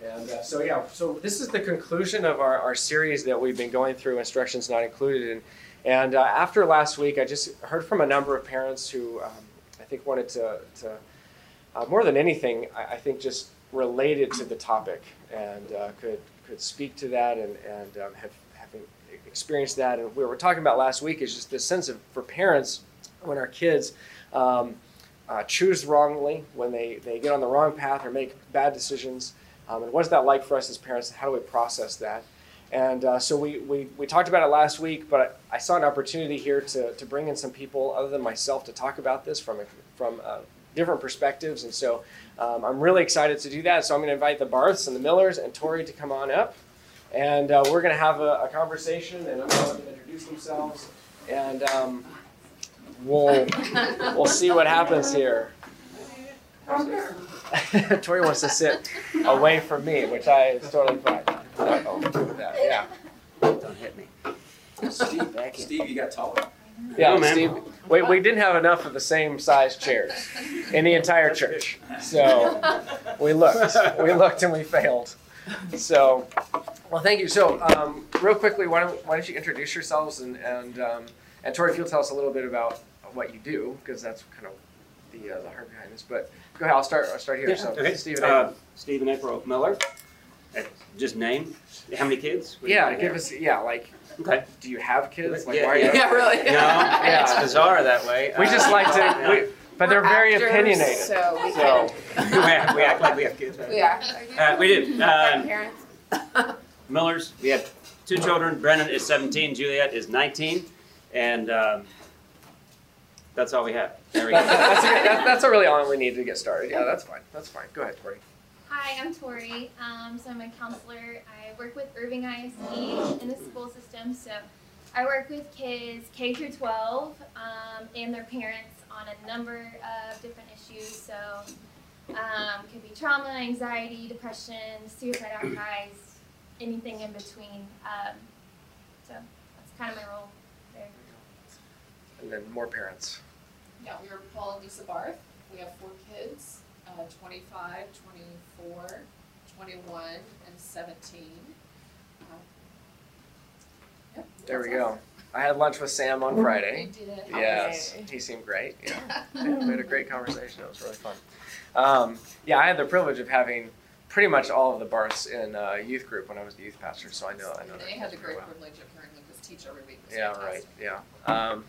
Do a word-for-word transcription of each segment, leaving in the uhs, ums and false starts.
And uh, so yeah, so this is the conclusion of our, our series that we've been going through, Instructions Not Included. And, and uh, after last week, I just heard from a number of parents who um, I think wanted to, to uh, more than anything, I, I think just related to the topic and uh, could could speak to that and, and um, have having experienced that. And what we were talking about last week is just this sense of, for parents, when our kids um, uh, choose wrongly, when they, they get on the wrong path or make bad decisions, um, and what's that like for us as parents? How do we process that? And uh, so we, we, we talked about it last week, but I saw an opportunity here to, to bring in some people other than myself to talk about this from, a, from uh, different perspectives. And so um, I'm really excited to do that. So I'm going to invite the Barths and the Millers and Tori to come on up. And uh, we're going to have a, a conversation, and I'm going to let them introduce themselves. And um, we'll, we'll see what happens here. Tori wants to sit away from me, which I is totally fine. I'll do that. Yeah. Don't hit me. Steve, back Steve, you got taller. Yeah, oh, man. Steve. We, we didn't have enough of the same size chairs in the entire church. So we looked. We looked and we failed. So, well, thank you. So, um, real quickly, why don't, why don't you introduce yourselves, and and um, and Tori, if you'll tell us a little bit about what you do, because that's kind of the uh, the heart behind this. But go ahead. I'll start. I'll start here. Yeah, So, okay. Stephen. Uh, Stephen April Miller. Uh, just name. How many kids? What do you Yeah, think give there? us. Yeah, like. Okay. Do you have kids? Like, Yeah, why are you? yeah. Yeah, really. No, yeah. It's bizarre that way. We just like to. Uh, We, but they're We're very actors, opinionated. So we So. can. we, act, we act like we have kids. Right? We are. Uh, we do. Like Um, parents. Millers. We have two children. Brennan is seventeen. Juliet is nineteen. And um, that's all we have. There we That, go. that's, a, that, that's a really all we need to get started. Yeah, that's fine. That's fine. Go ahead, Tori. Hi, I'm Tori. Um, so I'm a counselor. I work with Irving I S D in the school system. So I work with kids K through twelve um, and their parents on a number of different issues. So um, could be trauma, anxiety, depression, suicide outcries, anything in between. Um, so that's kind of my role there. And then more parents. Yeah, we are Paul and Lisa Barth. We have four kids, uh, twenty-five, twenty-four, twenty-one, and seventeen. Uh, yep, There we that's go. us. I had lunch with Sam on Friday. We did it. Yes, he seemed great. Yeah. We had a great conversation. It was really fun. Um, yeah, I had the privilege of having pretty much all of the Barths in uh, youth group when I was the youth pastor, so I know I know And that. they had the pretty great well. privilege of hearing Lucas teach every week. It was Yeah, right. fantastic. Yeah. Um,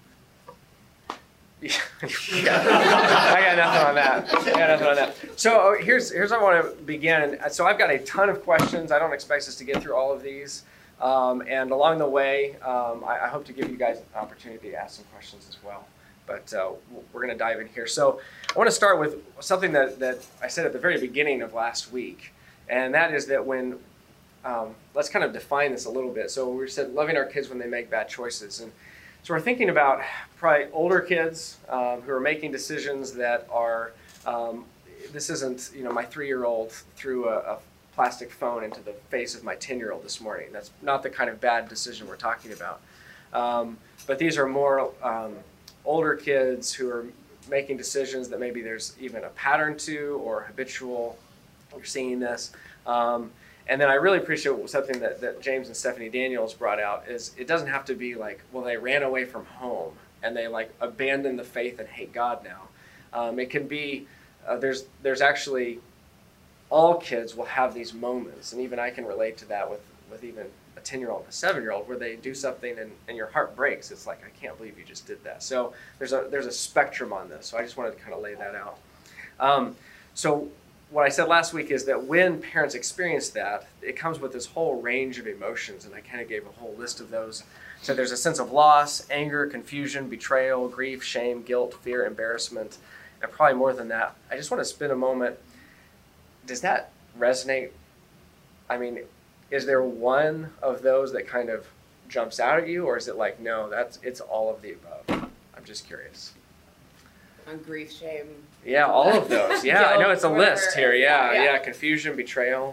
yeah. I got nothing on that. I got nothing on that. So uh, here's here's how I want to begin. So I've got a ton of questions. I don't expect us to get through all of these. Um, and along the way, um, I, I hope to give you guys an opportunity to ask some questions as well. But uh, we're going to dive in here. So I want to start with something that, that I said at the very beginning of last week. And that is that when, um, let's kind of define this a little bit. So we said loving our kids when they make bad choices. And so we're thinking about probably older kids um, who are making decisions that are, um, this isn't, you know, my three-year-old threw a, a plastic phone into the face of my ten-year-old this morning. That's not the kind of bad decision we're talking about. Um, but these are more um, older kids who are making decisions that maybe there's even a pattern to or habitual. You're seeing this. Um, and then I really appreciate something that, that James and Stephanie Daniels brought out is it doesn't have to be like, well, they ran away from home and they like abandoned the faith and hate God now. Um, it can be, uh, there's there's actually, all kids will have these moments, and even I can relate to that with, with even a ten-year-old and a seven-year-old where they do something and, and your heart breaks. It's like, I can't believe you just did that. So there's a there's a spectrum on this. So I just wanted to kind of lay that out. Um, so what I said last week is that when parents experience that, it comes with this whole range of emotions, and I kind of gave a whole list of those. So there's a sense of loss, anger, confusion, betrayal, grief, shame, guilt, fear, embarrassment, and probably more than that. I just want to spend a moment. Does that resonate? I mean, is there one of those that kind of jumps out at you, or is it like, no, that's it's all of the above? I'm just curious. On grief, shame. Yeah, all of those. Yeah, I know it's a Guilt, list here. Yeah, yeah. yeah, confusion, betrayal,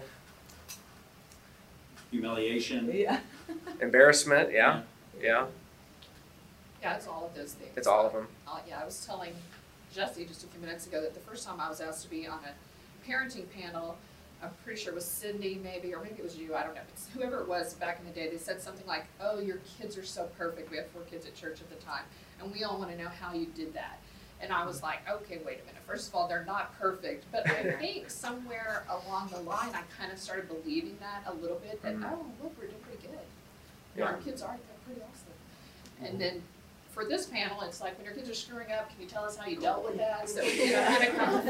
Humiliation. Yeah. embarrassment. Yeah, yeah, Yeah, it's all of those things. it's all of them. Uh, yeah, I was telling Jesse just a few minutes ago that the first time I was asked to be on a parenting panel, I'm pretty sure it was Sydney maybe, or maybe it was you, I don't know. It's whoever it was back in the day, they said something like, oh, your kids are so perfect. We have four kids at church at the time, and we all want to know how you did that. And I was like, okay, wait a minute. First of all, they're not perfect, but I think somewhere along the line, I kind of started believing that a little bit, that, Mhm. oh, look, we're doing pretty good. You know, our kids are, they're pretty awesome. And then for this panel, it's like, when your kids are screwing up, can you tell us how you dealt with that? So, you know, kind of come.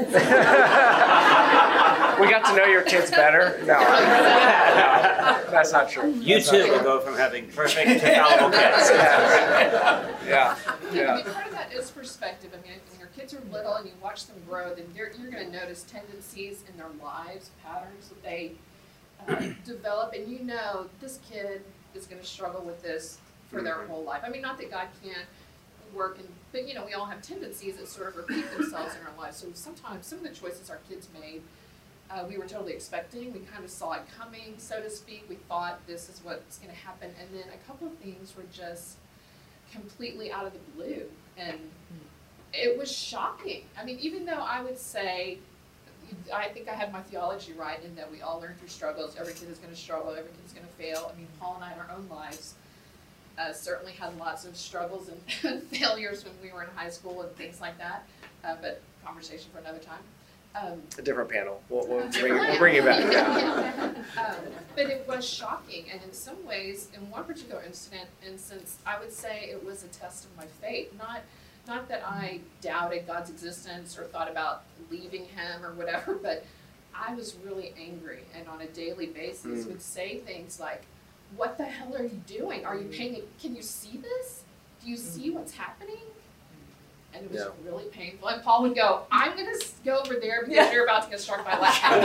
We got to know your kids better. No, no, that's not true. You That's too not will true. go from having perfect to fallible kids. Yeah, yeah. Yeah, I mean, part of that is perspective. I mean, when your kids are little and you watch them grow, then you're, you're going to notice tendencies in their lives, patterns that they uh, develop, and you know this kid is going to struggle with this for their whole life. I mean, not that God can't work, and but you know, we all have tendencies that sort of repeat themselves in our lives. So sometimes some of the choices our kids made, uh, we were totally expecting. We kind of saw it coming, so to speak. We thought this is what's going to happen, and then a couple of things were just completely out of the blue, and it was shocking. I mean, even though I would say, I think I had my theology right in that we all learn through struggles. Every kid is going to struggle. Every kid is going to fail. I mean, Paul and I in our own lives uh, certainly had lots of struggles and, and failures when we were in high school and things like that. Uh, but conversation for another time. Um, A different panel. We'll, we'll, bring, we'll bring you back. Yeah. um, but it was shocking, and in some ways, in one particular incident, instance, I would say it was a test of my faith. Not, not that I doubted God's existence or thought about leaving Him or whatever, but I was really angry, and on a daily basis Mm. would say things like, "What the hell are you doing? Are you paying? Can you see this? Do you see what's happening?" And it was Yeah. really painful. And Paul would go, "I'm going to go over there because you're about to get struck by lightning."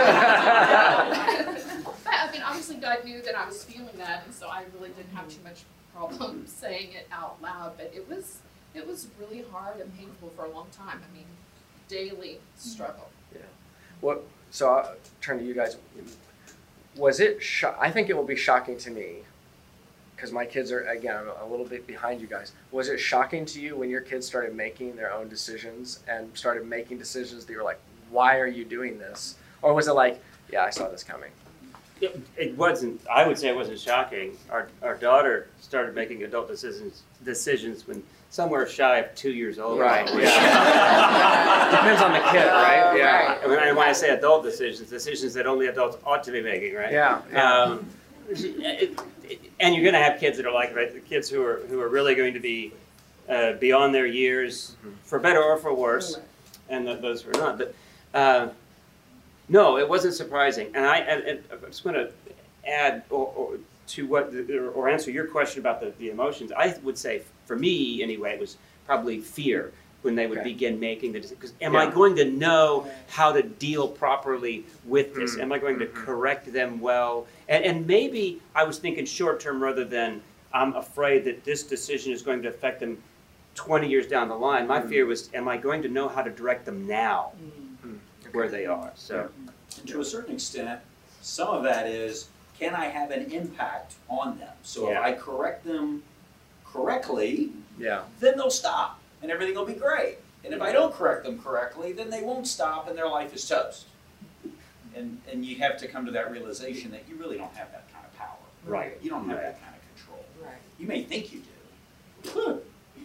But I mean, obviously God knew that I was feeling that, and so I really didn't have too much problem saying it out loud. But it was it was really hard and painful for a long time. I mean, daily struggle. What? So I'll turn to you guys. Was it? Sho- I think it will be shocking to me, because my kids are again a little bit behind you guys. Was it shocking to you when your kids started making their own decisions and started making decisions that you were like, "Why are you doing this?" Or was it like, "Yeah, I saw this coming"? It, it wasn't, I would say it wasn't shocking. Our, our daughter started making adult decisions, decisions when somewhere shy of two years old. Right. probably. Yeah. Depends on the kid, right? Yeah. And when I, when I say adult decisions, decisions that only adults ought to be making, right? Yeah. yeah. Um, it, it, and you're going to have kids that are like, right, the kids who are who are really going to be uh, beyond their years, Mhm. for better or for worse, and the, those who are not. But uh, no, it wasn't surprising. And I, and, and I'm just going to add or, or to what, or, or answer your question about the, the emotions. I would say, for me anyway, it was probably fear when they would Okay. begin making the decision. Because am I Yeah. going to know how to deal properly with this? Mm. Am I going to Mhm. correct them well? And, and maybe I was thinking short term rather than I'm afraid that this decision is going to affect them twenty years down the line. My Mm. fear was, am I going to know how to direct them now Mm. where they are? So. And to a certain extent, some of that is, can I have an impact on them? So if Yeah. I correct them correctly, Yeah. then they'll stop and everything will be great. And if I don't correct them correctly, then they won't stop and their life is toast. And, and you have to come to that realization that you really don't have that kind of power. Right. You don't have Right. that kind of control. Right. You may think you do.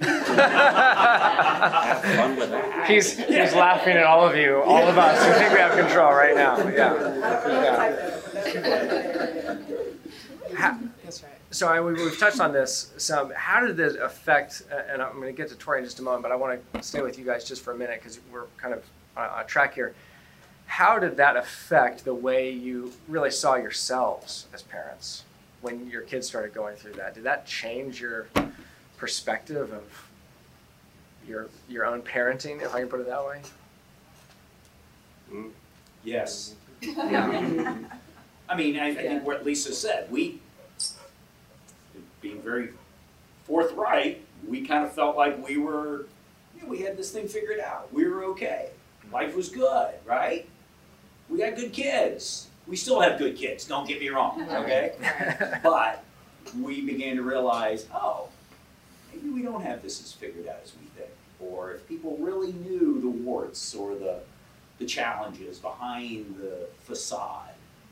Have fun with that. He's he's laughing at all of you, all of us who think we have control right now. Yeah. yeah. How, That's right. so I, we, we've touched on this some. How did this affect? And I'm going to get to Tori in just a moment, but I want to stay with you guys just for a minute because we're kind of on a track here. How did that affect the way you really saw yourselves as parents when your kids started going through that? Did that change your perspective of your your own parenting, if I can put it that way? Mm. Yes. Yeah. I mean, I, I think what Lisa said, we, being very forthright, we kind of felt like we were, you know, we had this thing figured out. We were okay. Life was good, right? We got good kids. We still have good kids, don't get me wrong, okay? But we began to realize, oh, maybe we don't have this as figured out as we think. Or if people really knew the warts or the the challenges, behind the facade.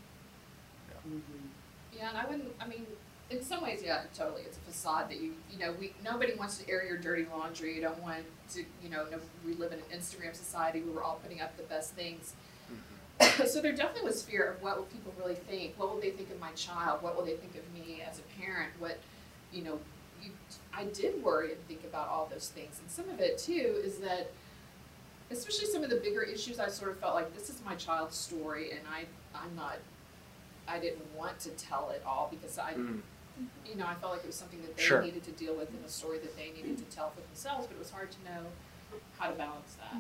Yeah, and I wouldn't, I mean, in some ways, yeah, totally, it's a facade that you, you know, we, nobody wants to air your dirty laundry, you don't want to, you know, no, we live in an Instagram society where we're all putting up the best things. So there definitely was fear of what will people really think, what will they think of my child, what will they think of me as a parent, what, you know, you, I did worry and think about all those things, and some of it too is that, especially some of the bigger issues, I sort of felt like this is my child's story, and I, I'm not, I didn't want to tell it all because I, Mm. you know, I felt like it was something that they Sure. needed to deal with and a story that they needed to tell for themselves, but it was hard to know how to balance that.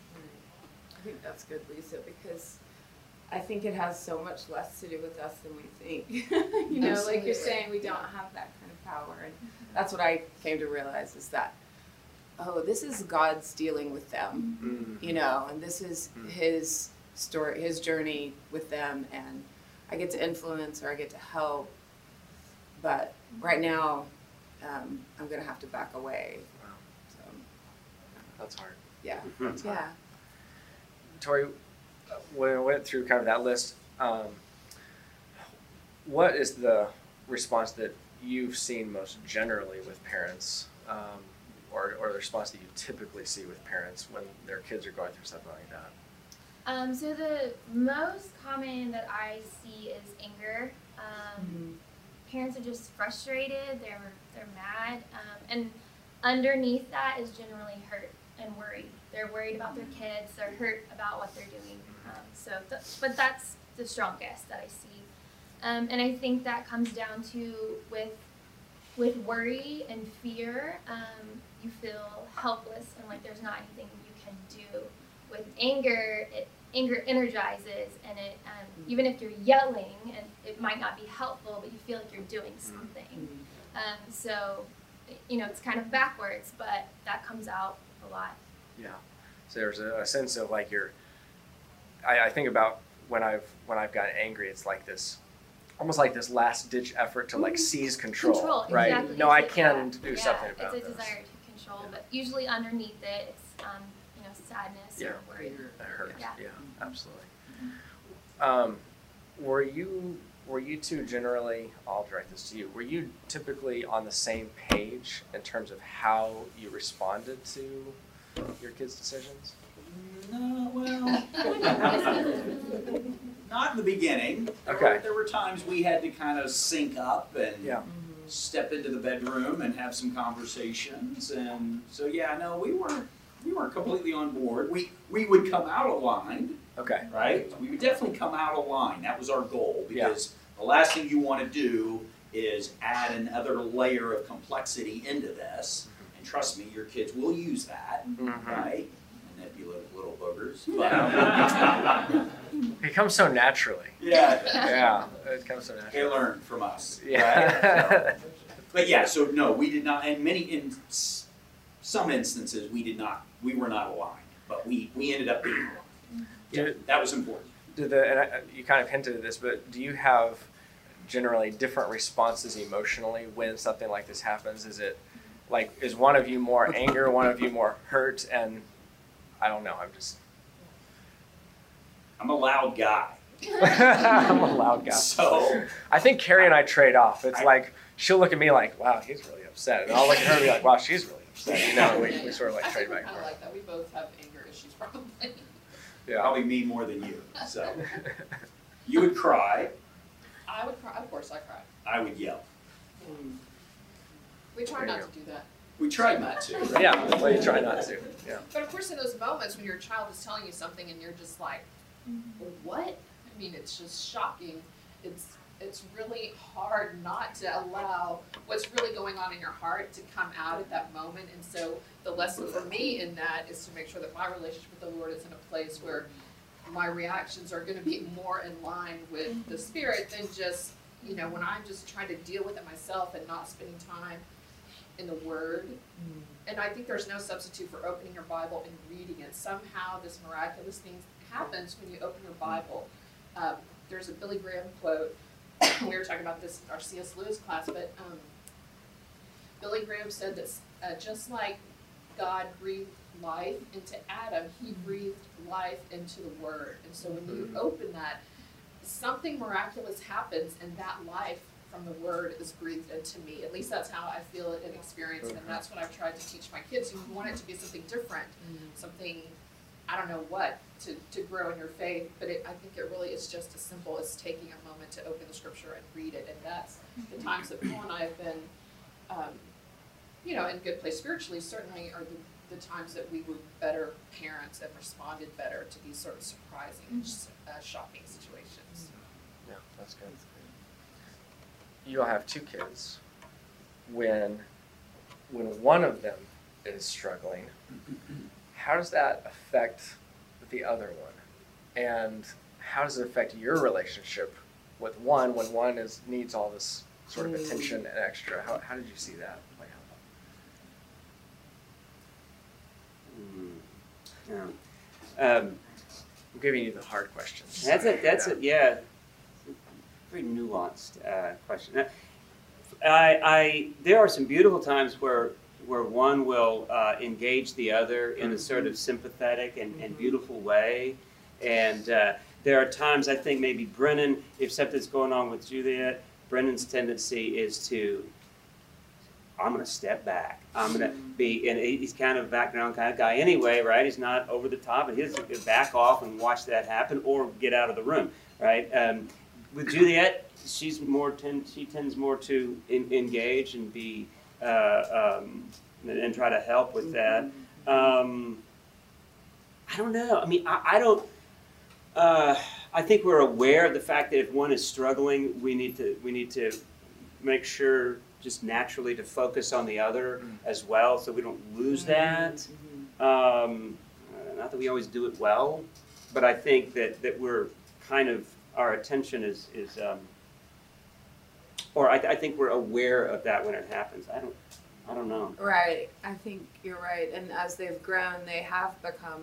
I think that's good, Lisa, because I think it has so much less to do with us than we think. You know, like Absolutely. you're saying, we don't have that kind of power, and that's what I came to realize is that, oh, this is God's dealing with them, Mm. you know, and this is Mm. His story, His journey with them, and I get to influence or I get to help, but right now, um, I'm gonna have to back away. Wow. So, That's hard. yeah, That's hard. yeah. Tori, when we went through kind of that list, um, what is the response that you've seen most generally with parents, um, or, or the response that you typically see with parents when their kids are going through something like that? Um, so the most common that I see is anger. Um, Mm-hmm. Parents are just frustrated. They're they're mad, um, and underneath that is generally hurt and worry. They're worried about their kids. They're hurt about what they're doing. Um, so, th- but that's the strongest that I see, um, and I think that comes down to with with worry and fear. Um, you feel helpless and like there's not anything you can do. With anger, it anger energizes, and it um, even if you're yelling and it might not be helpful, but you feel like you're doing something. Um, so, you know, it's kind of backwards, but that comes out a lot. Yeah. So there's a, a sense of like you're. I, I think about when I've when I've gotten angry, it's like this, almost like this last ditch effort to like seize control, Control, right? exactly. No, I It's can that. do Yeah, something about it's a this. desire to control, but usually underneath it, it's um, you know, sadness Yeah. or worry. That hurts. Yeah, Yeah. absolutely. Um, were you were you two generally? I'll direct this to you. Were you typically on the same page in terms of how you responded to your kids' decisions? No, well, not in the beginning. There Okay. were, there were times we had to kind of sync up and Yeah. step into the bedroom and have some conversations, and so yeah, no, we were we weren't completely on board. We we would come out aligned, Okay. right? We would definitely come out aligned. That was our goal, Yeah. because the last thing you want to do is add another layer of complexity into this. And trust me, your kids will use that, Mm-hmm. right? Manipulative little boogers. But, It comes so naturally. yeah, Yeah, it comes so they naturally. learn from us. Right? Yeah. So, but yeah, so no, we did not, and many, in s- some instances, we did not, we were not aligned, but we, we ended up being aligned. Yeah, Did- that was important. Do the and I, you kind of hinted at this, but do you have generally different responses emotionally when something like this happens? Is it like is one of you more anger, one of you more hurt, and I don't know. I'm just I'm a loud guy, I'm a loud guy. so I think Carrie and I trade off. It's I- like she'll look at me like, "Wow, he's really upset," and I'll look at her and be like, "Wow, she's really upset." You know, we, we sort of like I trade think we're back and kind of forth. like that. We both have anger issues, probably. Yeah. probably me more than you. So you would cry, I would cry. Of course, I cry. I would yell. We try There you not to do that. We tried not to. Right? Yeah, well, you try not to. Yeah. But of course, in those moments when your child is telling you something and you're just like, "What?" I mean, it's just shocking. It's it's really hard not to allow what's really going on in your heart to come out at that moment. And so the lesson for me in that is to make sure that my relationship with the Lord is in a place where my reactions are going to be more in line with the Spirit than just, you know, when I'm just trying to deal with it myself and not spending time in the Word. And I think there's no substitute for opening your Bible and reading it. Somehow this miraculous thing happens when you open your Bible. Um, there's a Billy Graham quote. We were talking about this in our C S Lewis class, but um, Billy Graham said that uh, just like God breathed life into Adam, he breathed life into the Word. And so when you open that, something miraculous happens, and that life from the Word is breathed into me. At least that's how I feel it and experience it, and that's what I've tried to teach my kids. You want it to be something different, something, I don't know what, to, to grow in your faith, but it, I think it really is just as simple as taking a moment to open the Scripture and read it, and that's the times that Paul and I have been, um, you know, in a good place spiritually, certainly are the, the times that we were better parents and responded better to these sort of surprising, uh, shocking situations. Yeah, that's good. You'll have two kids. When, when one of them is struggling, how does that affect the other one? And how does it affect your relationship with one when one is needs all this sort of attention and extra? How, how did you see that play out? Mm. Yeah. Um, I'm giving you the hard questions. That's a that's a yeah, very nuanced uh, question. I, I there are some beautiful times where where one will uh, engage the other in a sort of sympathetic and, and beautiful way, and uh, there are times I think maybe Brennan, if something's going on with Juliet, Brennan's tendency is to, I'm going to step back. I'm going to be, and he's kind of a background kind of guy anyway, right? He's not over the top, and he's going to back off and watch that happen or get out of the room, right? Um, with Juliet, she's more tend, she tends more to in, engage and be, uh, um, and, and try to help with that. Um, I don't know. I mean, I, I don't. Uh, I think we're aware of the fact that if one is struggling, we need to we need to make sure just naturally to focus on the other as well, so we don't lose that. Um, not that we always do it well, but I think that that we're kind of our attention is is, um, or I, I think we're aware of that when it happens. I don't I don't know. Right, I think you're right. And as they've grown, they have become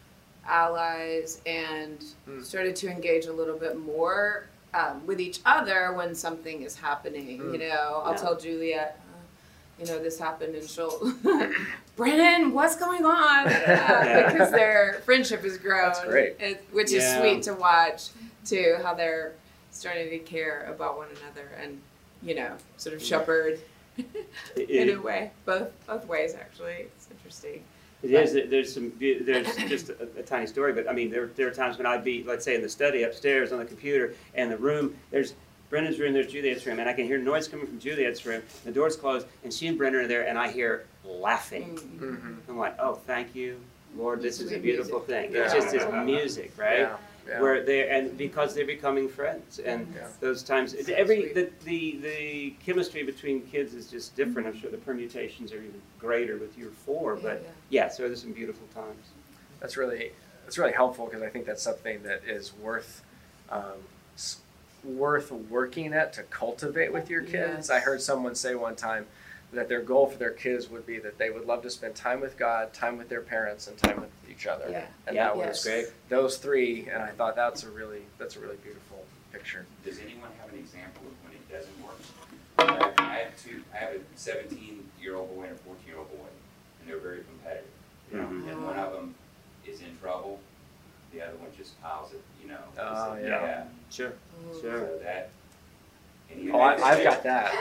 allies and Mm. started to engage a little bit more um, with each other when something is happening. Mm. You know, I'll Yeah. tell Juliet, uh, you know, this happened, and she'll, Brennan, what's going on? Uh, Yeah. Because their friendship has grown. That's great. It, which Yeah. is sweet to watch, too, how they're starting to care about one another and, you know, sort of shepherd It- in it- a way, both both ways actually. It's interesting. It is. There's some. There's just a, a tiny story, but I mean, there there are times when I'd be, let's say, in the study upstairs on the computer, and the room. There's Brendan's room. There's Juliet's room, and I can hear noise coming from Juliet's room. The door's closed, and she and Brendan are there, and I hear laughing. Mm-hmm. I'm like, oh, thank you, Lord. This is a Sweet beautiful thing. It's Yeah. just this music, right? Yeah, yeah. Where they and because they're becoming friends, and Yeah. those times, it's every the, the the chemistry between kids is just different. I'm sure the permutations are even greater with your four, but Yeah. yeah, so there's some beautiful times. That's really that's really helpful because I think that's something that is worth um, s- worth working at to cultivate with your kids. Yes. I heard someone say one time that their goal for their kids would be that they would love to spend time with God, time with their parents, and time with each other. Yeah. And Yeah, that Yes. was great. those three, and I thought that's a really that's a really beautiful picture. Does anyone have an example of when it doesn't work? I have, I have two, I have a seventeen-year-old boy and a fourteen-year-old boy, and they're very competitive. You know, Mhm. and one of them is in trouble, the other one just piles it, you know. Oh, so, yeah. Sure, Mm. sure. So that. and you Oh, make I, I've a got that.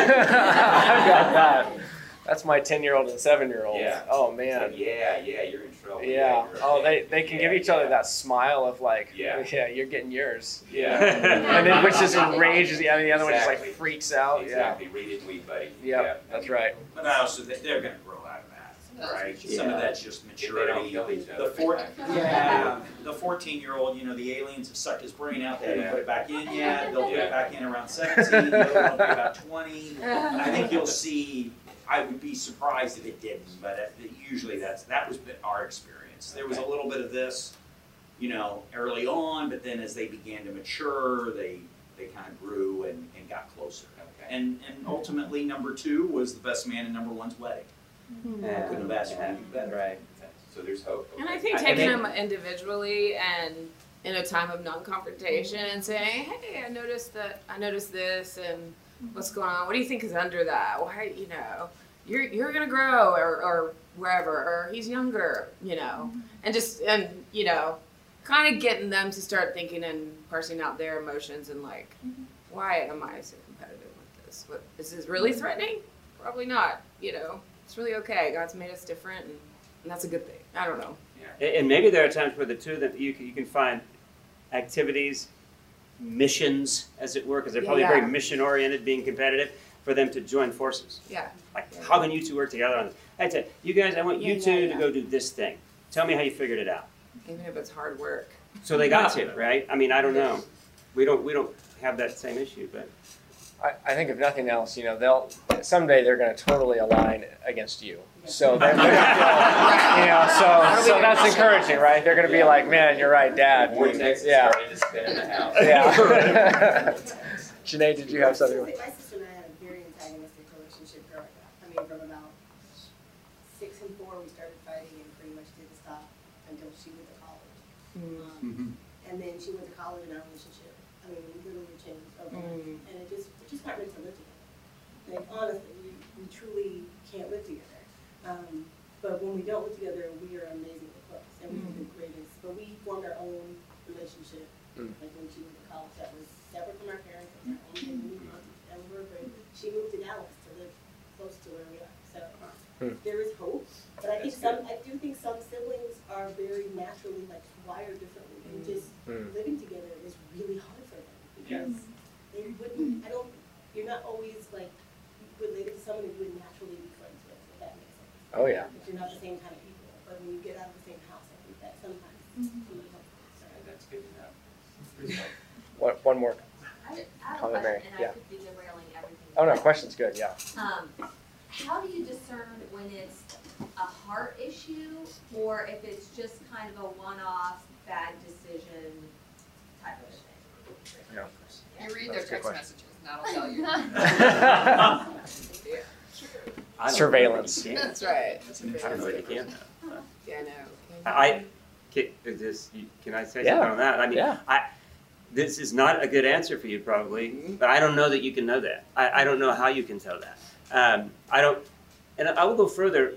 I've got that. That's my ten-year-old and seven-year-old. Yeah. Oh So, man. yeah, yeah, you're in trouble. Yeah. you're Oh, okay. they they can Yeah, give each other yeah. that smile of like, Yeah. yeah, you're getting yours. Yeah. And then which just enrages the other, the other one just like Exactly. freaks out. Exactly, read it and weep, buddy. Yeah. Yeah. Yeah. That's right. But also, they- they're gonna grow out of that, right? Some Yeah. of that's just If they don't maturity. kill each The other. four, yeah, the fourteen-year-old, you know, the aliens have sucked his brain out, they haven't put it back in yet, they'll put Yeah. it back in around seventeen, the other one will be about twenty. I think you'll see, I would be surprised if it didn't, but it- usually that's, that was been our experience. There was a little bit of this, you know, early on, but then as they began to mature, they, they kind of grew and, and got closer. Okay. And, and ultimately, number two was the best man in number one's wedding. Yeah. Couldn't have asked for anything better. Right. So there's hope. And I okay. think I- taking and them individually and in a time of non-confrontation and saying, "Hey, I noticed that I noticed this, and what's going on? What do you think is under that? Why, you know?" you're you're gonna grow, or or wherever, or he's younger, you know, and just and you know, kind of getting them to start thinking and parsing out their emotions and like, why am I so competitive with this? What is this really threatening? Probably not. You know, it's really okay. God's made us different, and, and that's a good thing. I don't know. And and maybe there are times where the two of them, you can, you can find activities, missions, as it were, because they're probably Yeah. very mission-oriented, being competitive, for them to join forces. Yeah. Like, Yeah. how can you two work together on this? I say, you guys, I want you Yeah, two yeah, to yeah. go do this thing. Tell me how you figured it out. Even if it's hard work. So they got to, right? I mean, I don't know. We don't, we don't have that same issue, but. I, I think if nothing else, you know, they'll someday they're going to totally align against you. So they're, they're gonna feel, you know, so so that's encouraging, right? They're going to be like, man, you're right, Dad. We- Vortex is yeah, starting to spin in the house. yeah. Janae, did you have something? My sister and I had a very antagonistic relationship growing up. I mean, from about six and four, we started fighting and pretty much didn't stop until she went to college. Um, and then she went to college and our relationship, I mean, we literally changed overnight. Mm. And it just, it just not meant to live together. Like, honestly, we, we truly can't live together. Um, but when we don't live together, we are amazingly close and we are the greatest. But we formed our own relationship, Mm. like when she went to college, that was separate from our parents. It was our own thing. We moved on to, and we were great. She moved to Dallas to live close to where we are. So Hmm. there is hope. But I think some, I do think some siblings are very naturally like wired differently, and just Hmm. living together is really hard for them because they wouldn't. I don't. You're not always like related to someone that you would naturally be friends with. If that makes sense. Oh yeah. If you're not the same kind of people, but when you get out of the same house, I think that sometimes can be helpful. So. That's good to know. One, one more. I have a Comment, Mary. question, and Yeah. I could be derailing everything. Oh no, question's good. Yeah. Um, how do you discern when it's a heart issue, or if it's just kind of a one-off bad decision type of thing? Yeah. You read their That's a good text question. messages and that'll tell you. I don't Surveillance. know if you can. That's right. I don't know if you can. Yeah, I know. I, can, is this, you- can I say Yeah. something on that? I mean, Yeah. I, this is not a good answer for you probably, but I don't know that you can know that. I, I don't know how you can tell that. Um, I don't, and I will go further,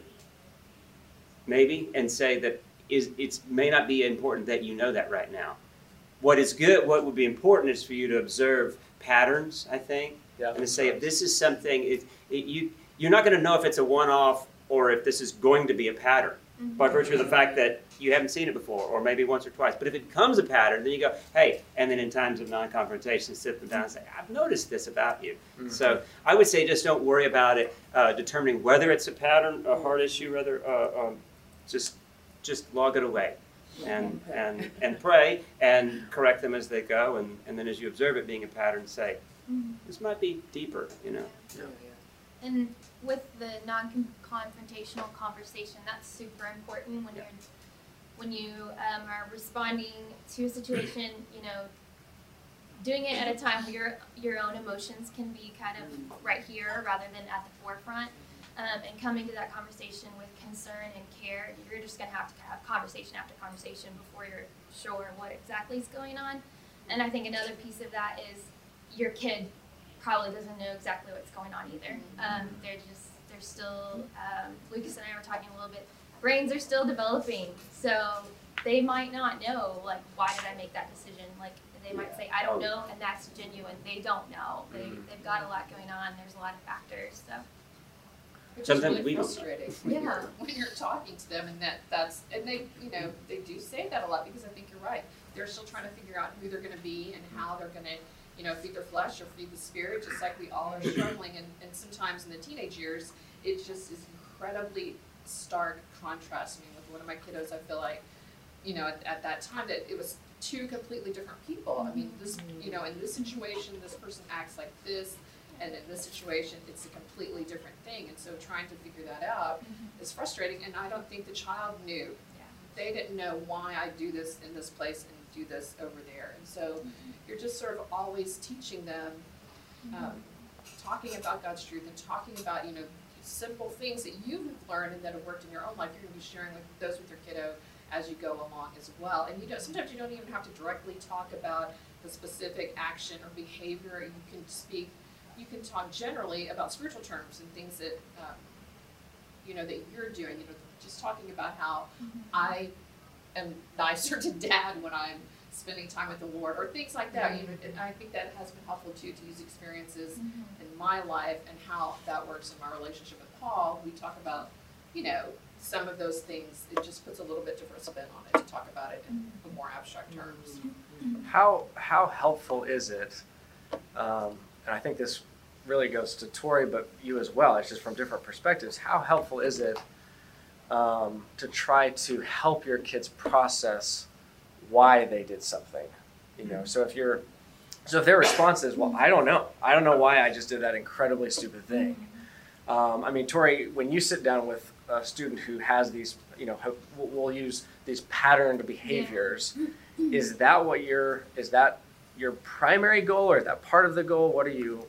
maybe, and say that is it's may not be important that you know that right now. What is good, what would be important is for you to observe patterns, I think, Yeah. and to say if this is something, it, it, you, you're not going to know if it's a one-off or if this is going to be a pattern by virtue of the fact that you haven't seen it before, or maybe once or twice. But if it becomes a pattern, then you go, hey, and then in times of non-confrontation, sit them down and say, I've noticed this about you. Mhm. So I would say just don't worry about it, uh, determining whether it's a pattern, a hard issue, rather, uh, um, just just log it away. And, and, and pray and correct them as they go, and, and then as you observe it being a pattern, say, this might be deeper, you know. And with the non-confrontational conversation, that's super important when Yeah. you're when you um, are responding to a situation. You know, doing it at a time where your your own emotions can be kind of right here rather than at the forefront, um, and coming to that conversation with concern and care. You're just gonna have to have conversation after conversation before you're sure what exactly is going on. And I think another piece of that is your kid probably doesn't know exactly what's going on either. Um, they're just, they're still, um, Lucas and I were talking a little bit, brains are still developing. So they might not know, like, why did I make that decision? Like, they might say, I don't know, and that's genuine. They don't know. They, they've got a lot going on. There's a lot of factors, so. Which Sometimes is we really don't. frustrating when Yeah. you're, when you're talking to them and that, that's, and they, you know, they do say that a lot because I think you're right. They're still trying to figure out who they're gonna be and how they're gonna, you know, feed their flesh or feed the spirit, just like we all are struggling. And, and sometimes in the teenage years, it just is incredibly stark contrast. I mean, with one of my kiddos, I feel like, you know, at, at that time that it was two completely different people. I mean, this, you know, in this situation, this person acts like this, and in this situation, it's a completely different thing. And so trying to figure that out is frustrating, and I don't think the child knew. They didn't know why I do this in this place and do this over there. And so you're just sort of always teaching them, um, talking about God's truth and talking about, you know, simple things that you've learned and that have worked in your own life. You're going to be sharing with those with your kiddo as you go along as well. And you don't, sometimes you don't even have to directly talk about the specific action or behavior. You can speak, you can talk generally about spiritual terms and things that, um, you know, that you're doing, you know, just talking about how I am nicer to dad when I'm spending time with the Lord, or things like that. You know, and I think that has been helpful too, to use experiences in my life and how that works in my relationship with Paul. We talk about, you know, some of those things. It just puts a little bit different spin on it to talk about it in more abstract terms. How how helpful is it? Um, and I think this really goes to Tori, but you as well. It's just from different perspectives. How helpful is it um, to try to help your kids process why they did something? You know, so if you're, so if their response is, well, I don't know. I don't know why I just did that incredibly stupid thing. Um, I mean, Tori, when you sit down with a student who has these, you know, ho- we'll use these patterned behaviors, is that what your, is that your primary goal, or is that part of the goal? What are you?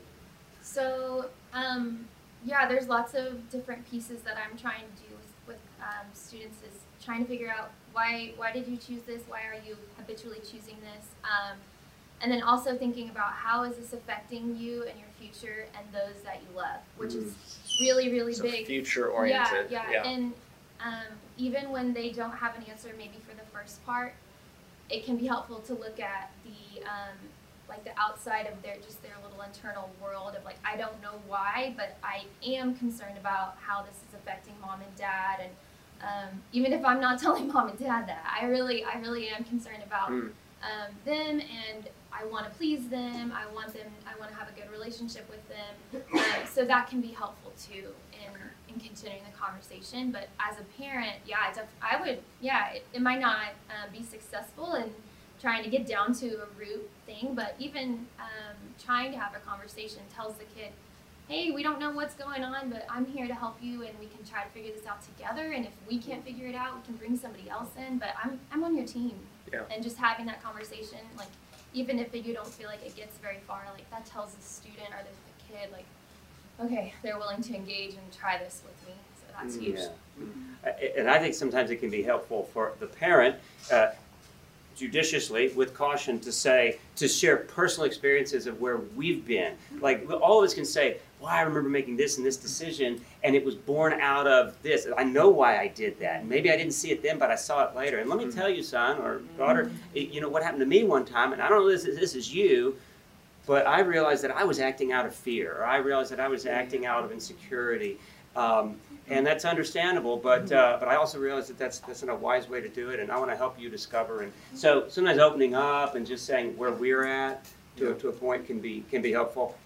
So, um, yeah, there's lots of different pieces that I'm trying to do with, with um, students, is trying to figure out why why did you choose this? Why are you habitually choosing this? Um, and then also thinking about how is this affecting you and your future and those that you love, which is really, really So big. future oriented. Yeah, yeah, Yeah. and um, even when they don't have an answer, maybe for the first part, it can be helpful to look at the um, like the outside of their just their little internal world of like, I don't know why, but I am concerned about how this is affecting mom and dad, and um, even if I'm not telling mom and dad that, I really I really am concerned about Mm. um, them, and I want to please them. I want them. I want to have a good relationship with them. Um, so that can be helpful too in in continuing the conversation. But as a parent, yeah, I, def- I would, yeah, it, it might not uh, be successful in trying to get down to a root thing, but even um, trying to have a conversation tells the kid, hey, we don't know what's going on, but I'm here to help you, and we can try to figure this out together. And if we can't figure it out, we can bring somebody else in. But I'm I'm on your team. Yeah. And just having that conversation, like, even if you don't feel like it gets very far, like, that tells the student or the, the kid, like, okay, they're willing to engage and try this with me. So that's huge. Yeah. Uh, And I think sometimes it can be helpful for the parent, uh, judiciously, with caution, to say, to share personal experiences of where we've been. Like, all of us can say, well, I remember making this and this decision, and it was born out of this. I know why I did that. Maybe I didn't see it then, but I saw it later. And let me tell you, son or daughter, it, you know, what happened to me one time, and I don't know if this, this is you, but I realized that I was acting out of fear, or I realized that I was acting out of insecurity. Um, and that's understandable, but uh, but I also realize that that's that's not a wise way to do it, and I want to help you discover. And so sometimes opening up and just saying where we're at to, to a point can be can be helpful.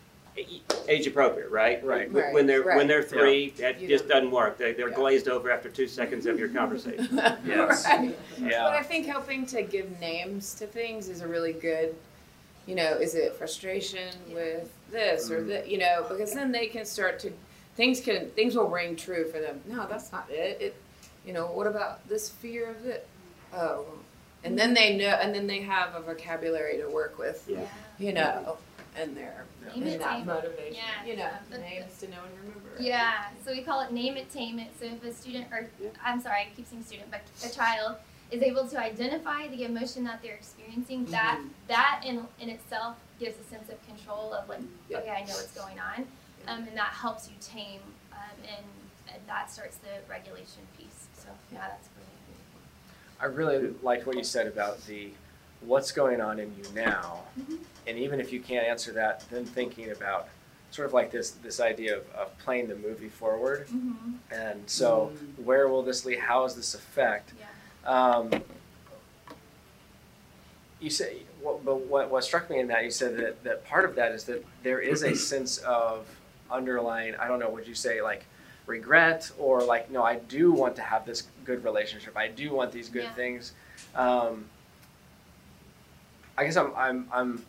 Age appropriate, right? Right. When when they're Right. when they're three, that You just don't- doesn't work. They they're Yeah. glazed over after two seconds of your conversation. Yes. Right. Yeah. But I think helping to give names to things is a really good, you know, is it frustration with this or that, you know, because then they can start to, things can, things will ring true for them. No, that's not it. It, you know, what about this fear of it? Oh, and then they know, and then they have a vocabulary to work with, Yeah. you know, and their, Name and it, that tame it. motivation, Yeah. you know, Uh, names to know and remember. Yeah, so we call it name it, tame it. So if a student, or Yeah. I'm sorry, I keep saying student, but a child is able to identify the emotion that they're experiencing, that that in in itself gives a sense of control of like, Yeah. okay, I know what's going on, um, and that helps you tame, um, and, and that starts the regulation piece. So yeah, that's brilliant. I really liked what you said about the what's going on in you now, Mhm. and even if you can't answer that, then thinking about sort of like this this idea of, of playing the movie forward. Mm-hmm. And so, where will this lead? How does this affect? Yeah. Um, you say, what, but what, what struck me in that, you said that, that part of that is that there is a sense of underlying, I don't know, would you say like regret, or like, no, I do want to have this good relationship. I do want these good Yeah. things. Um, I guess I'm, I'm, I'm,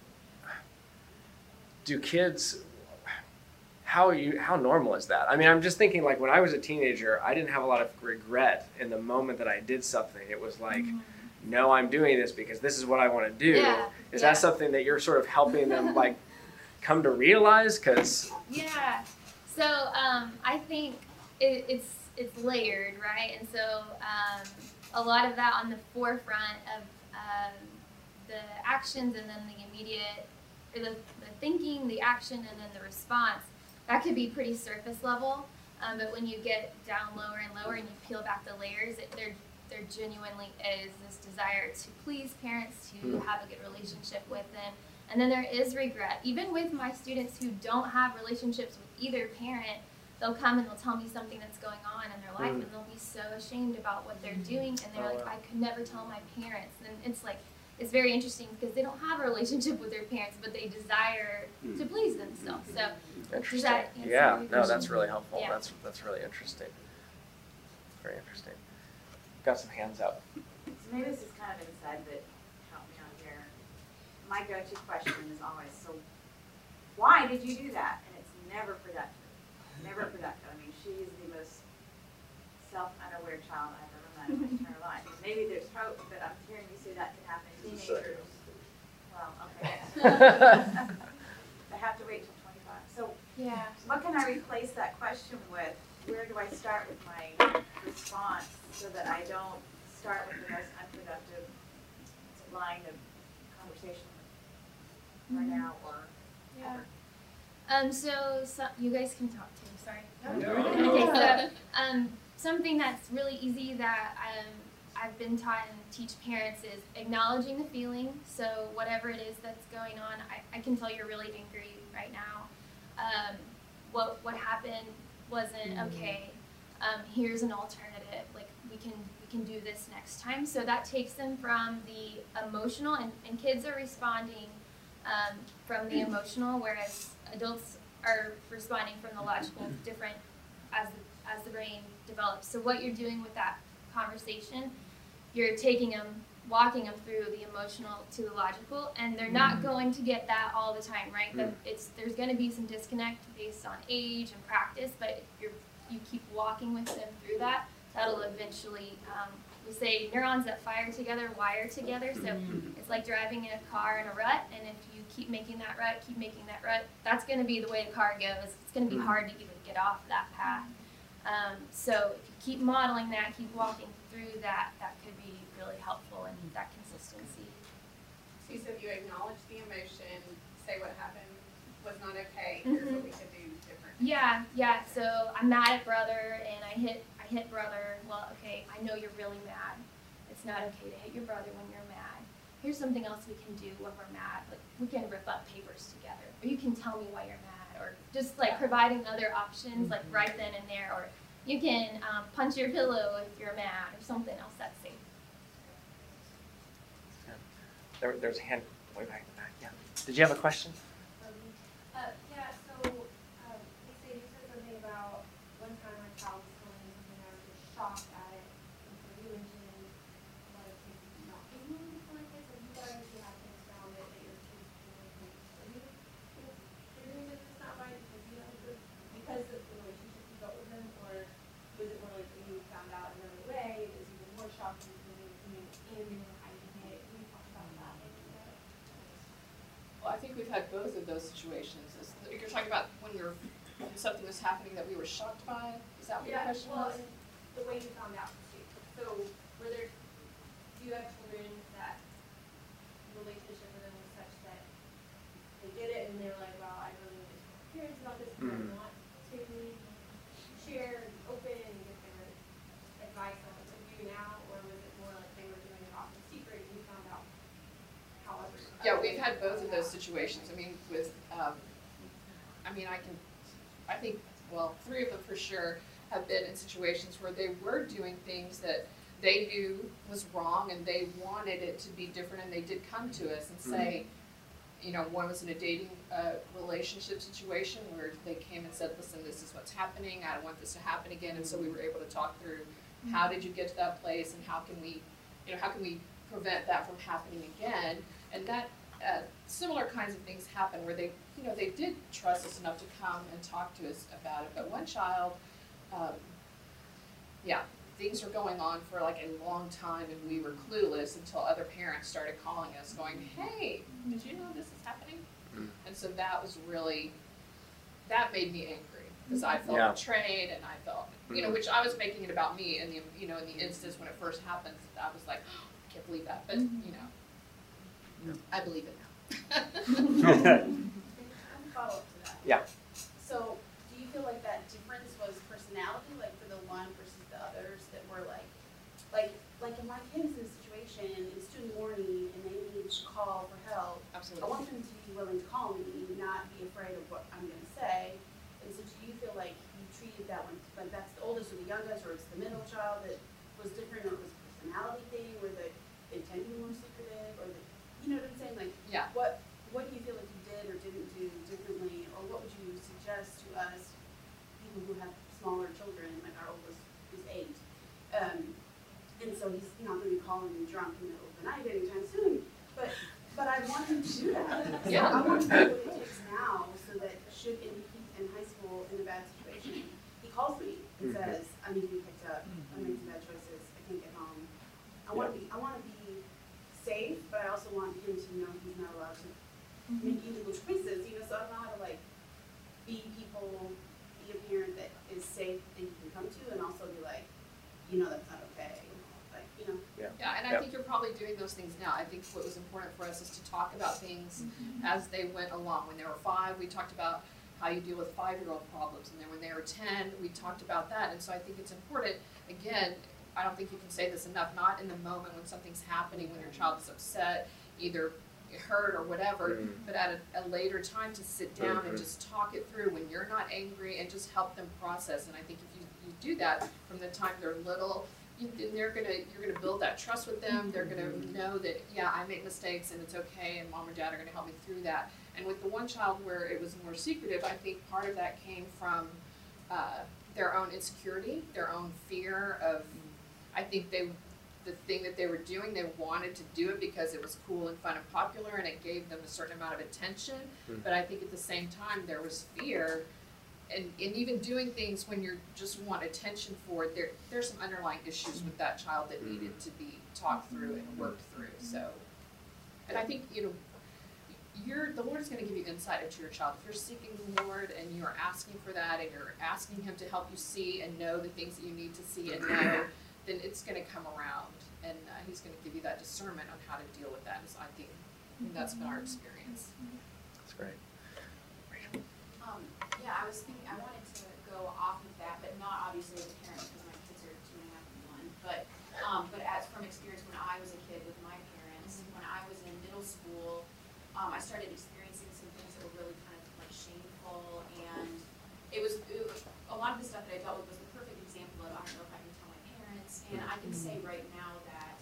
do kids, how are you, how normal is that? I mean, I'm just thinking like when I was a teenager, I didn't have a lot of regret in the moment that I did something. It was like, no, I'm doing this because this is what I want to do. Yeah, Is yeah. that something that you're sort of helping them like come to realize? Because Yeah. So um, I think it, it's it's layered, right? And so um, a lot of that on the forefront of um, the actions, and then the immediate, or the, the thinking, the action, and then the response. That could be pretty surface level. Um, but when you get down lower and lower and you peel back the layers, it, there there genuinely is this desire to please parents, to Mm. have a good relationship with them. And then there is regret. Even with my students who don't have relationships with either parent, they'll come and they'll tell me something that's going on in their life, Mm. and they'll be so ashamed about what they're doing, and they're Oh, like, wow. I could never tell my parents. And it's like, it's very interesting because they don't have a relationship with their parents, but they desire to please themselves. So Interesting. that answer Yeah, your no, that's question? really helpful. Yeah. That's that's really interesting. Very interesting. Got some hands up. So maybe this is kind of inside, but help me out here. My go-to question is always, so why did you do that? And it's never productive. Never productive. I mean, she is the most self-unaware child I've ever met in my entire life. Maybe there's hope, but I'm hearing you say that could happen to teenagers. Well, okay. I have to wait till twenty-five. So Yeah. what can I replace that question with? Where do I start with my response so that I don't start with the most unproductive line of conversation right now or Yeah. ever? Um, so, so you guys can talk too, sorry. Yeah. Okay, so, um, something that's really easy that, um, I've been taught and teach parents is acknowledging the feeling. So whatever it is that's going on, I, I can tell you're really angry right now. Um, what, what happened wasn't okay. Um, here's an alternative. Like, we can, we can do this next time. So that takes them from the emotional, and, and kids are responding, um, from the emotional, whereas adults are responding from the logical, different as the, as the brain develops. So what you're doing with that conversation, you're taking them, walking them through the emotional to the logical, and they're not going to get that all the time, right? But it's there's going to be some disconnect based on age and practice, but if you're you keep walking with them through that, that'll eventually, um, we say neurons that fire together wire together. So it's like driving in a car in a rut, and if you keep making that rut, keep making that rut, that's going to be the way the car goes. It's going to be hard to even get off that path. Um, so if you keep modeling that, keep walking through that, that could be really helpful in that consistency. So you said you acknowledge the emotion, say what happened was not okay, here's what we could do different. Yeah, yeah. So I'm mad at brother, and I hit I hit brother. Well, okay, I know you're really mad. It's not okay to hit your brother when you're mad. Here's something else we can do when we're mad. Like, we can rip up papers together, or you can tell me why you're mad, or just like providing other options, like right then and there, or you can um, punch your pillow if you're mad, or something else that's safe. There, there's a hand way back in the back. Yeah. Did you have a question? Uh, yeah, so, um, Lisa, you said something about one time my child was telling me something I was just shocked at it. And so you mentioned a lot of kids not being willing to like this, and you guys who have kids found it that your kids doing things for you. You're doing this is not right because you have the, because of the relationship you built with them, or was it more like when you found out another way, it was even more shocking to you coming in and hiding it? Can you talk about that a little bit? Well, I think we've had both of those situations. Is- You're talking about when we were, when something was happening that we were shocked by? Is that what your Yeah, question well, was? and the way you found out too. So, were there, do you have children that relationship with them was such that they did it and they were like, wow, I really need to talk to parents about this because Mhm. I want to share and be open and get their advice on what to do now, or was it more like they were doing it off in secret and you found out however? Yeah, we've had both of those situations. I mean, with, um, I mean, I can, I think, well, three of them for sure have been in situations where they were doing things that they knew was wrong and they wanted it to be different, and they did come to us and say, you know, one was in a dating, uh, relationship situation where they came and said, listen, this is what's happening, I don't want this to happen again, and so we were able to talk through, how did you get to that place, and how can we, you know, how can we prevent that from happening again? And that, uh, similar kinds of things happen where they, you know, they did trust us enough to come and talk to us about it. But one child, um, yeah, things were going on for like a long time, and we were clueless until other parents started calling us, going, "Hey, did you know this is happening?" Mm. And so that was really, that made me angry because I felt Yeah. betrayed, and I felt, you know, Mm. which I was making it about me. And the, you know, in the instance when it first happened, I was like, oh, I can't believe that, but you know. I believe it now. Follow up to that. Yeah. So, do you feel like that difference was personality like if my kid is in a situation, it's two in the morning, and they need to call for help, I Absolutely. want them to be willing to call me, not be afraid of what I'm gonna say. And so do you feel like you treated that one, like that's the oldest or the youngest, or it's the middle child that was different, or it was a personality thing, or the intent to be more secretive, or the, you know what I'm saying, like, Yeah. what, what do you feel like you did or didn't do differently, or what would you suggest to us, people who have smaller children, like our oldest is eight, um, and so he's not gonna be calling me drunk in the middle of the night anytime soon, but, but I want him to do that. So Yeah. I want to know what it takes now, so that should in, he's in high school in a bad situation, he calls me and says, I need to be picked up, I'm making bad choices, I can't get home. I wanna be, I wanna be safe, but I also want him to know he's not allowed to make illegal choices, you know, so I don't know how to like be people, be a parent that is safe and you can come to, and also be like, you know, that's not okay, like, you know. Yeah, and I think you're probably doing those things now. I think what was important for us is to talk about things as they went along. When they were five, we talked about how you deal with five-year-old problems, and then when they were ten, we talked about that. And so I think it's important, again, I don't think you can say this enough, not in the moment when something's happening, when your child is upset, either hurt or whatever, Mm. but at a, a later time to sit down Mhm. and just talk it through when you're not angry and just help them process. And I think if you, you do that from the time they're little, you, then they're gonna, you're gonna build that trust with them. They're gonna know that, yeah, I make mistakes and it's okay, and mom or dad are gonna help me through that. And with the one child where it was more secretive, I think part of that came from uh, their own insecurity, their own fear of, I think they, the thing that they were doing, they wanted to do it because it was cool and fun and popular, and it gave them a certain amount of attention. Mhm. But I think at the same time, there was fear, and, and even doing things when you just want attention for it, there, there's some underlying issues with that child that needed to be talked through and worked through, so. And I think, you know, you're, the Lord is gonna give you insight into your child. If you're seeking the Lord and you're asking for that, and you're asking Him to help you see and know the things that you need to see and know, then it's gonna come around, and uh, He's gonna give you that discernment on how to deal with that. And so I think that's been our experience. That's great. Um, yeah, I was thinking, I wanted to go off of that, but not obviously as a parent, because my kids are two and a half and one, but, um, but as from experience when I was a kid with my parents, when I was in middle school, um, I started experiencing some things that were really kind of like shameful, and it was, it was, a lot of the stuff that I dealt with was the perfect example of, I don't know if I can tell my parents, and I can say right now that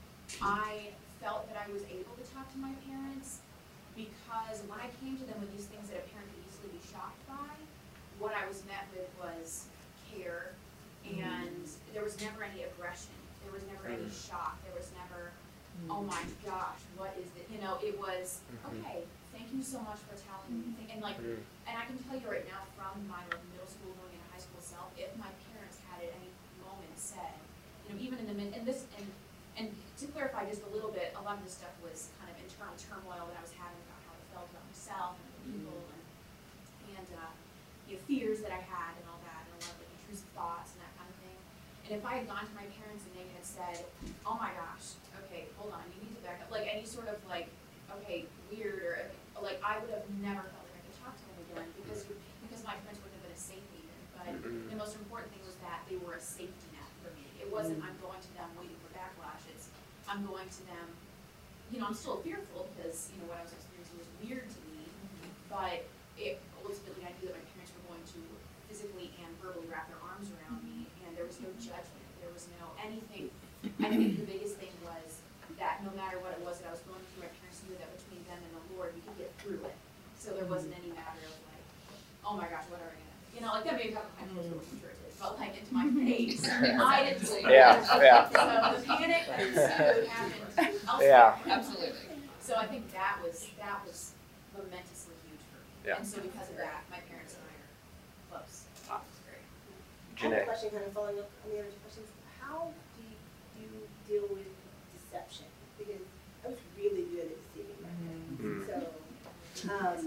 I felt that I was able to talk to my parents, because when I came to them with these things that a parent could easily be shocked by, what I was met with was care, and there was never any aggression, there was never any shock, there was never, oh my gosh, what is it, you know, it was, okay, thank you so much for telling me, and like, and I can tell you right now from my like middle school going into high school self, if my parents had at any moment said, you know, even in the mid, and this, and, and to clarify just a little bit, a lot of this stuff was kind of internal turmoil that I was having about how I felt about myself and other people, and, and, uh, you know, fears that I had and all that, and a lot of like intrusive thoughts and that kind of thing. And if I had gone to my parents and they had said, oh my gosh, okay, hold on, you need to back up, like any sort of like, okay, weird, or like, I would have never felt like I could talk to them again, because, because my parents wouldn't have been a safe haven. But the most important thing was that they were a safety net for me. It wasn't, I'm going to them waiting for backlash, it's, I'm going to them, you know, I'm still fearful because, you know, what I was experiencing was weird to me, but it, ultimately I knew that my parents were going to physically and verbally wrap their arms around me, and there was no judgment, there was no anything. I think the biggest thing was that no matter what it was that I was going through, my parents knew that between them and the Lord, we could get through it. So there wasn't any matter of like, oh my gosh, what are we gonna, you know, like that made me have my parents were it felt like into my face. I didn't believe it. Yeah, yeah. So the panic that ensued happened elsewhere. Yeah. Absolutely. So I think that was, that was momentously huge for me. Yeah. And so because of that, my parents and I are close. It's great. I have Jeanette. a question kind of following up on the other questions. How do you deal with deception? Because I was really good at deceiving my parents. So, um,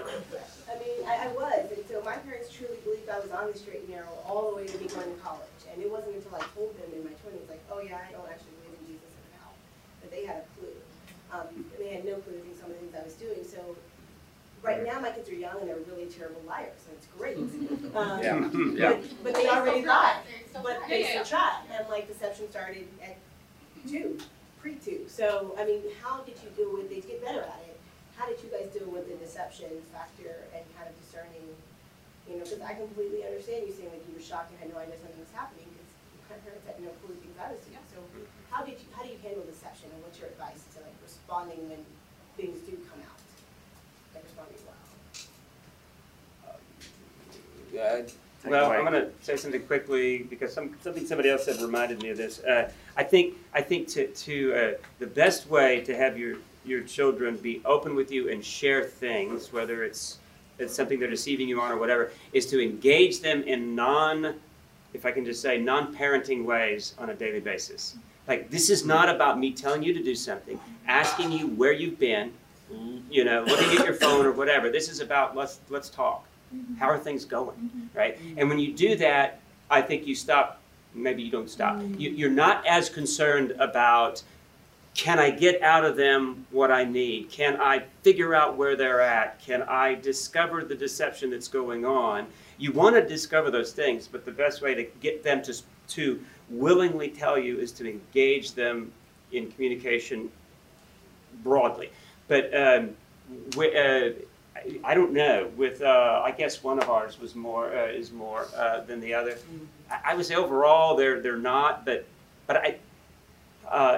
I mean, I, I was. And so my parents truly believed I was on the straight and narrow all the way to me going to college. And it wasn't until I told them in my twenties, like, oh yeah, I don't actually believe in Jesus and how. But they had a clue. Um, and they had no clue in some of the things I was doing. So right now my kids are young and they're really terrible liars, so it's great. Um, Yeah, yeah. But, but they already lied. They still But try. they Yeah, still try. And like deception started at two, pre-two. So, I mean, how did you deal with, they get better at it, how did you guys deal with the deception factor and kind of discerning, you know, because I completely understand you saying like you were shocked and had no idea something was happening, because my parents had no clue things I was doing. So how did you, how do you handle deception, and what's your advice to like responding when things do come out? Like responding well. Uh, Well, I'm going to say something quickly because some, something somebody else said reminded me of this. Uh, I think I think to, to uh, the best way to have your, your children be open with you and share things, whether it's it's something they're deceiving you on or whatever, is to engage them in non, if I can just say, non-parenting ways on a daily basis. Like, this is not about me telling you to do something, asking you where you've been, you know, looking at your phone or whatever. This is about let's let's talk. How are things going, right? And when you do that, I think you stop, maybe you don't stop. You, you're not as concerned about, can I get out of them what I need? Can I figure out where they're at? Can I discover the deception that's going on? You want to discover those things, but the best way to get them to, to willingly tell you is to engage them in communication broadly. But um, we, uh, I don't know. With uh, I guess one of ours was more uh, is more uh, than the other. I, I would say overall they're they're not, but but I uh,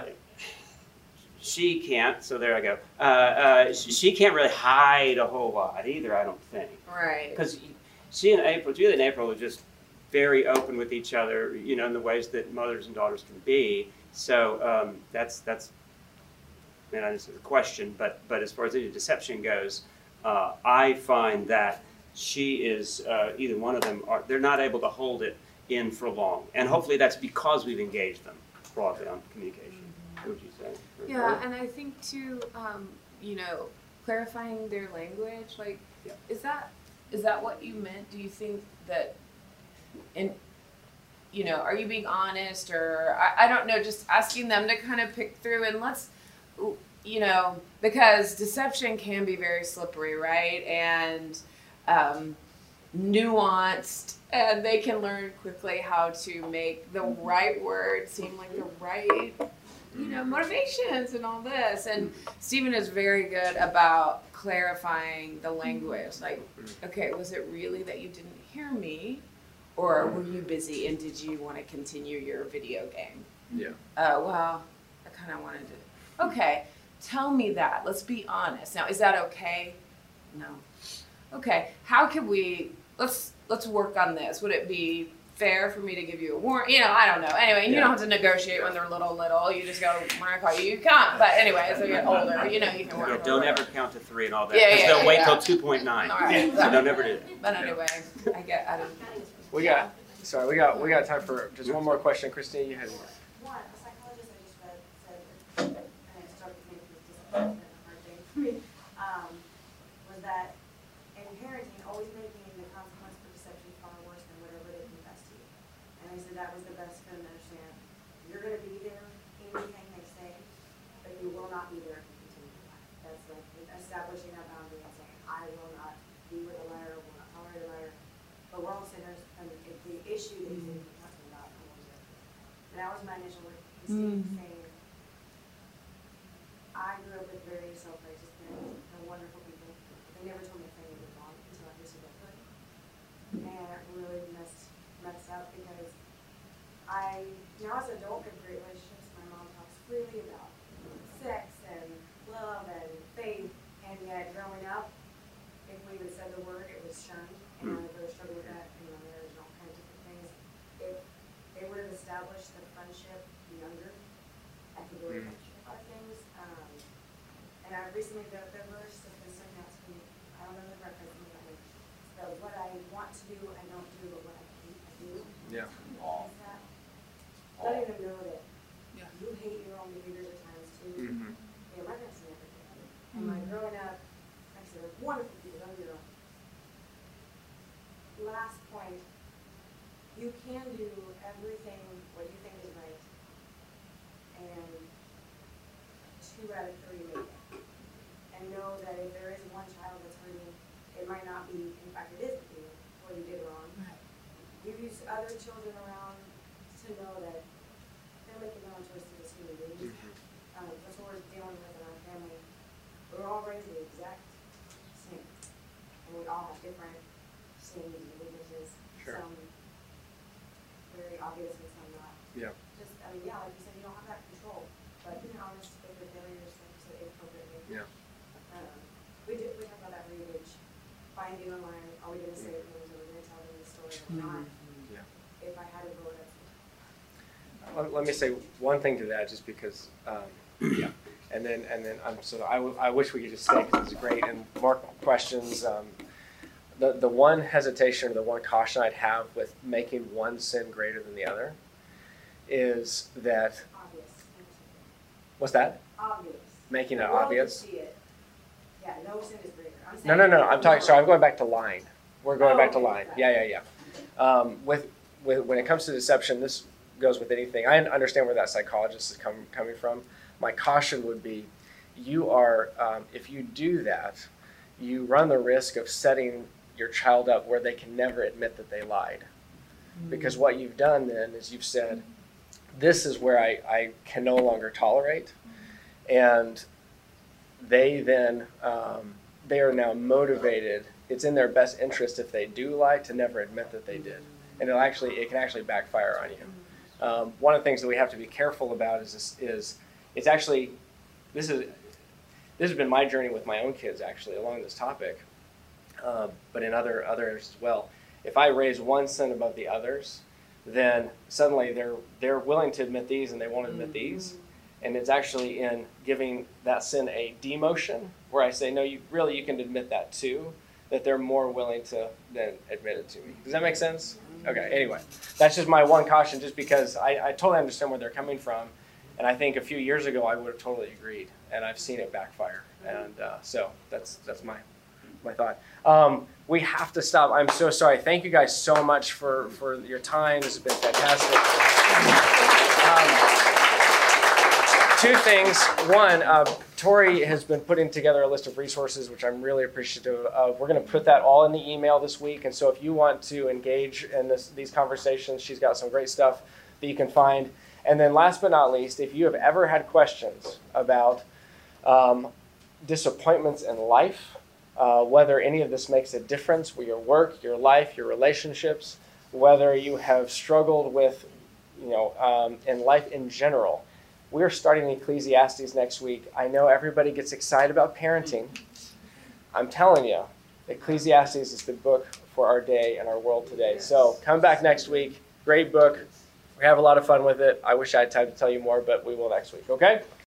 she can't. So there I go. Uh, uh, she, she can't really hide a whole lot either. I don't think. Right. Because she and April, Julie and April are just very open with each other. You know, in the ways that mothers and daughters can be. So um, that's that's. I mean, I just have a question, but but as far as any deception goes. Uh, I find that she is, uh, either one of them, are, they're not able to hold it in for long. And hopefully that's because we've engaged them broadly on communication. What would you say? Yeah, and I think too, um, you know, clarifying their language, like, Yeah. is that is that what you meant? Do you think that, in, you know, are you being honest, or, I, I don't know, just asking them to kind of pick through, and let's, you know, because deception can be very slippery, right? And um, nuanced, and they can learn quickly how to make the right words seem like the right, you know, motivations and all this. And Stephen is very good about clarifying the language. Like, okay, was it really that you didn't hear me? Or were you busy and did you want to continue your video game? Yeah. Uh, well, I kind of wanted to. Okay. Tell me that. Let's be honest. Now, is that okay? No. Okay. How can we? Let's let's work on this. Would it be fair for me to give you a warrant? You know, I don't know. Anyway, and you Yeah. don't have to negotiate when they're little, little. You just go, when I call you, you come. But anyway, as they get older, you know, you can work. Yeah, on don't it. ever count to three and all that. Yeah, Because yeah, they'll yeah, wait yeah. till two point nine. All right. So don't ever do that. But anyway, I get. I don't. We got. Sorry, we got we got time for just one more question. Christine, you had more. One, a psychologist I just read said, and it started to make this disappointment a hard thing for me, um, was that in parenting, always making the consequence for deception far worse than whatever they confess to you. And I said that was the best for them to understand. You're going to be there, anything they say, but you will not be there if you continue to lie. That's like establishing that boundary and saying, I will not be with a liar, will not tolerate a liar. But we're all sinners, and if the issue that you're talking about, I'm always there. And that was my initial instinct, Mhm. saying, I grew up with very self-righteous parents, they're wonderful people. They never told me anything was wrong until I just adulthood. And it really messed, messed up because I, now as an adult in great relationships, my mom talks freely about sex and love and faith, and yet growing up, if we even said the word, it was shunned. And I really struggled with that in my marriage and all kinds of different things. If they would have established the friendship younger, I could really Mm. appreciate a lot of things. Um, and I recently got the verse that's been sent out to me. I don't know the reference, but so what I want to do, I don't do, but what I hate, I do. Yeah. All of that. Letting them know that Yeah. you hate your own behaviors at times too. Mm-hmm. Yeah, my parents never did. And like growing up, like I said, they're wonderful people, don't get me wrong. Last point, you can do everything what you think is right, and two out of three make it. And know that if there is one child that's hurting, it might not be, in fact, it is you, or you did wrong. You use other children around to know that they're making their own choices as human beings. were all raised the exact same. And we all have different sins and weaknesses. Sure. Some very obvious and some not. Yeah. Just, I mean, yeah, like you said, you don't have that control, but you can always take the failures like you said, appropriately. Yeah. Um, we did, we talked about that readage, finding and learn, are we gonna say things, are we gonna tell them the story or not? Yeah. If I had to roll it up. Let, let me say one thing to that, just because, um, yeah, and then and then I'm so I, w- I wish we could just stay because it's great and more questions. Um, the the one hesitation or the one caution I'd have with making one sin greater than the other is that Obvious. what's that? Obvious. Making it The world can obvious. see it. Yeah, no sin is greater. I'm No, saying no, no, no. I'm talking. no. Sorry, I'm going back to lying. We're going Oh, back to okay, lying. okay. Yeah, yeah, yeah. Um, with, with when it comes to deception, this goes with anything. I understand where that psychologist is com- coming from. My caution would be, you are um, if you do that, you run the risk of setting your child up where they can never admit that they lied, because what you've done then is you've said, this is where I, I can no longer tolerate, and they then um, they are now motivated. It's in their best interest if they do lie to never admit that they did, and it'll actually it can actually backfire on you. Um, one of the things that we have to be careful about is this, is it's actually this is this has been my journey with my own kids actually along this topic, um, but in other others as well. If I raise one sin above the others, then suddenly they're they're willing to admit these and they won't admit these. And it's actually in giving that sin a demotion, where I say, no, you really, you can admit that too, that they're more willing to then admit it to me. Does that make sense? Okay, anyway, that's just my one caution, just because I, I totally understand where they're coming from. And I think a few years ago, I would have totally agreed. And I've seen it backfire. And uh, so that's that's my my thought. Um, we have to stop. I'm so sorry. Thank you guys so much for, for your time. This has been fantastic. Um, Two things. One, uh, Tori has been putting together a list of resources, which I'm really appreciative of. We're going to put that all in the email this week. And so if you want to engage in this, these conversations, she's got some great stuff that you can find. And then last but not least, if you have ever had questions about um, disappointments in life, uh, whether any of this makes a difference with your work, your life, your relationships, whether you have struggled with, you know, um, in life in general, we're starting Ecclesiastes next week. I know everybody gets excited about parenting. I'm telling you, Ecclesiastes is the book for our day and our world today. So come back next week. Great book. We have a lot of fun with it. I wish I had time to tell you more, but we will next week, okay?